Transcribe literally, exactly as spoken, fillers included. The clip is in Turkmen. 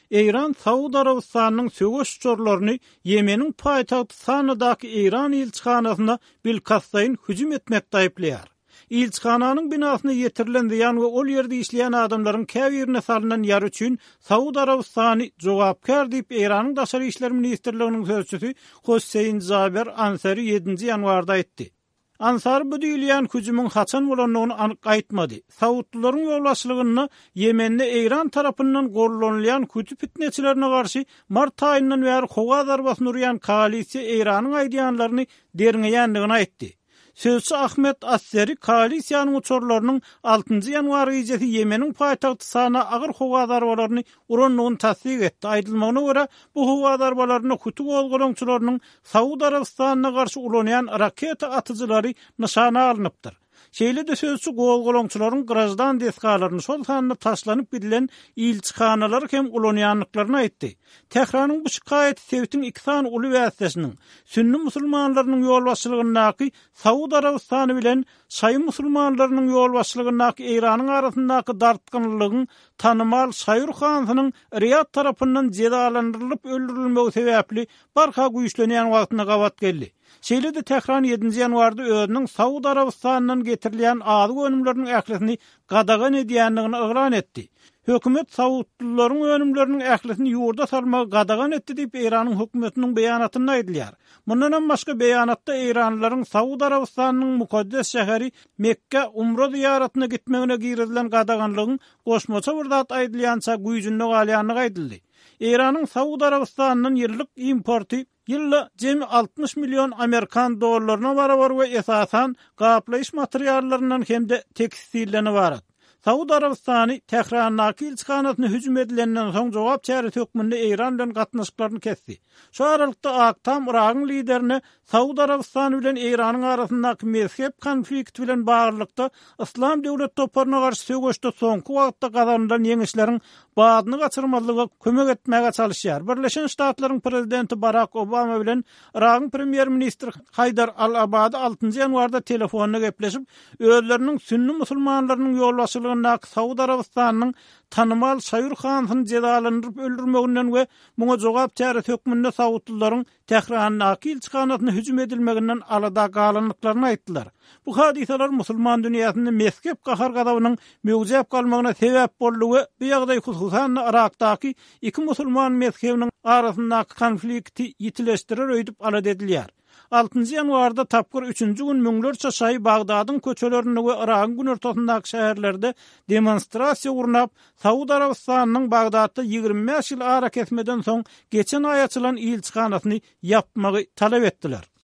Eýran Saud Arabistanynyň söwüş uçurlaryny Yemenin paýtagty Sanadaky Eýran elçixanasyna bilkassaýyn hüjüm etmekde aýplaýar. Elçixananyň binasyna ýetirilen ziýan we ol ýerde işleýän adamlaryň käbirine salynan ýar üçin Saud Arabistany jogapkar diýip Eýranyň daşary işler ministrliginiň sözçüsi Hüseýin Zaber Ansary ýedinji ýanwarda aýtdy. Ansar bu diýilýän hüjümüň haçan bolanyny anyk aýtmady. Saudlaryň ýolbaşçylygyny Ýemende Eýran tarapyndan gorlanýan kötü fitneçilerine garşy mart aýyndan bäri howa zarbasyny urýan koalisiýa Eýranyň aýdýanlaryny derňeýändigini aýtdy. Sözçü Ahmet Asseri koalisiýanyň uçurlarynyň altynji ýanwar gecesi Yemenin paýtagty Sana agyr howa zarbalaryny uranlygyny tasdik etdi. Aýdylmagyna görä bu howa zarbalaryny Hutu golgolaňçylarynyň Saud Arabistanyna garşy ulanýan raketa atyjylary nyşana alynıpdyr. Şeýle de sözçü golgolaňçylaryň grajdan deskalaryny şol sanyna taşlanyp gidilen ilçixanalar hem ulanýanlyklaryny aýtdy. Tehranyň bu şikaýeti Sewitiň iki san uly wäsesiniň Sünni musulmanlarynyň ýolbaşçylygynaky Saud Arabistany bilen Şaý musulmanlarynyň ýolbaşçylygynaky Eýranyň arasyndaky dartgynlygyň tanymal Şaýr Hansynyň Riyad tarapyndan cezalandyrylyp öldürilmegi sebäpli barha güýçlenýän wagtyna gawat geldi. Şeýle de Tehran ýedinji ýanwarda özüniň Saud Arabistanynyň getirilýän azy önümleriniň ählisini gadagan edýändigini ygran etdi. Hökümet Saudlaryň önümleriniň ählisini ýurda salmagy gadagan etdi diýip Eýranyň hökümetiniň beýanatyny aýdylýar. Mundan başga beýanatda Eýranlylaryň Saud Arabistanynyň mukaddes şäheri Mekke umra ziýaratyna gitmegine girilen gadaganlygyň goşmaça bir zat aýdylýança güýjünde galýanlygy aýdyldy. Eýranyň Saud Arabistanynyň ýyllyk importy Ýylda jemi altmış milyon Amerikan dollaryna barabar we esasan gaplaýyş materiallaryndan hemde tekstillerine barat. Saud Arabistany Tehranyň elçixanasyna hüjüm edilenden soň jogap çäre hökmünde Eýran bilen gatnaşyklaryny kesdi. Şu aralykda Aktam Iragyň liderini Saud Arabistany bilen Eýranyň arasyndaky mezhep konflikt bilen baglykda İslam döwlet toplaryna garşy söwüşde soňky wagtda gazanılan ýeňişleriň badyny gaçyrmalyga kömek etmäge çalışýar. Birleşen Ştatlaryň prezidenti Barack Obama bilen Iragyň premier ministri Haydar al-Abadi altynji ýanwarda telefonda gepleşip özleriniň Sünni musulmanlarynyň ýolbaşçylygyna Saud Arabistanynyň tanymal Şaýr Hansyny cezalandyryp öldürmeginden we muňa jogap çäre hökmünde Saudlaryň Tehranyň elçixanasyna hüjüm edilmeginden alada galanlyklaryny aýtdylar. Bu hadisalar musulman dünýäsinde mezhep gahar gadawynyň mögzep galmagyna sebäp boldy we bu ýagdaý hususan Irakdaky iki musulman mezhebiniň arasyndaky konflikti ýitileşdirer öýdüp alad edilýär. altynji ýanwarda tapgyr üçünji gün müňlerçe şaý Bagdadyň köçelerini we Iragyň gün ortasyndaky şäherlerde demonstrasiýa urnap, Saud Arabistanynyň Bagdadda ýygrimi beş ýyl ara kesmeden soň geçen aý açylan elçixanasyny ýapmagy talap etdiler.